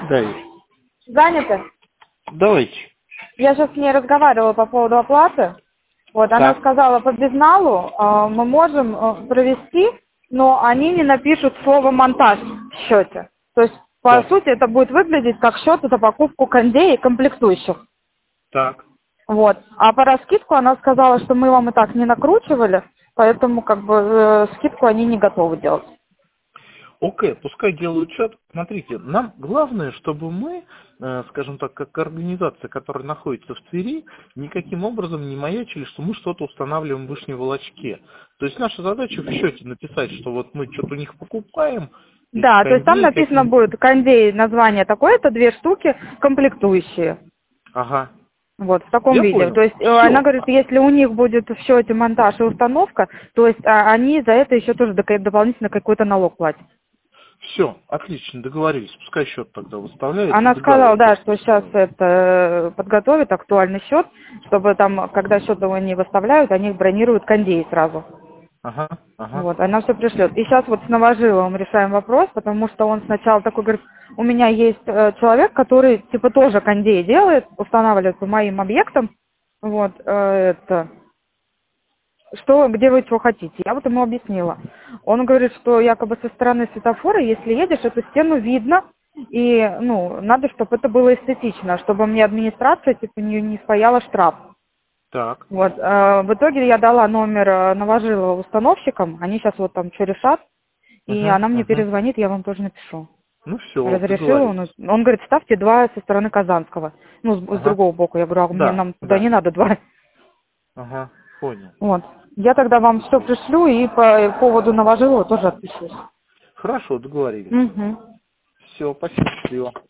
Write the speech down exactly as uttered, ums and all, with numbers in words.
Давид. Заняты? Давайте. Я сейчас с ней разговаривала по поводу оплаты. Вот, она Так. сказала, по безналу э, мы можем э, провести, но они не напишут слово «монтаж» в счете. То есть, по Так. сути, это будет выглядеть как счет за покупку кондей и комплектующих. Так. Вот. А по раскидку она сказала, что мы вам и так не накручивали, поэтому как бы э, скидку они не готовы делать. Окей, пускай делают счет. Смотрите, нам главное, чтобы мы, э, скажем так, как организация, которая находится в Твери, никаким образом не маячили, что мы что-то устанавливаем в Вышней Волочке. То есть наша задача в счете написать, что вот мы что-то у них покупаем, эти Да, то есть там кондеи написано какие-то. будет кондей, название такое-то, две штуки, комплектующие. Ага. Вот, в таком Я виде. То понял. есть э, она Все. говорит, если у них будет в счете монтаж и установка, то есть а, они за это еще тоже дока- дополнительно какой-то налог платят. Все, отлично, договорились. Пускай счет тогда выставляется, Она сказала, договор да, просто что сейчас устраивает. это э, подготовит актуальный счет, чтобы там, когда счет его не выставляют, они бронируют кондей сразу. Ага, ага. Вот, она все пришлет. И сейчас вот с Новожиловым решаем вопрос, потому что он сначала такой говорит, у меня есть э, человек, который типа тоже кондей делает, устанавливает по моим объектам, вот, э, это, что, где вы чего хотите. Я вот ему объяснила. Он говорит, что якобы со стороны светофора, если едешь, эту стену видно, и, ну, надо, чтобы это было эстетично, чтобы мне администрация, типа, не, не спаяла штраф. Так. Вот, э, в итоге я дала номер э, Новожилова установщикам, они сейчас вот там что решат, и Угу, она мне угу. перезвонит, я вам тоже напишу. Ну все, Разрешила он, договорились. он говорит, ставьте два со стороны Казанского, ну, с, с Ага. другого боку. Я говорю, а мне Да, нам туда не да. надо два. Ага, понял. Вот. Я тогда вам все пришлю и по поводу Новожилова тоже отпишусь. Хорошо, договорились. Угу. Все, спасибо, счастливо.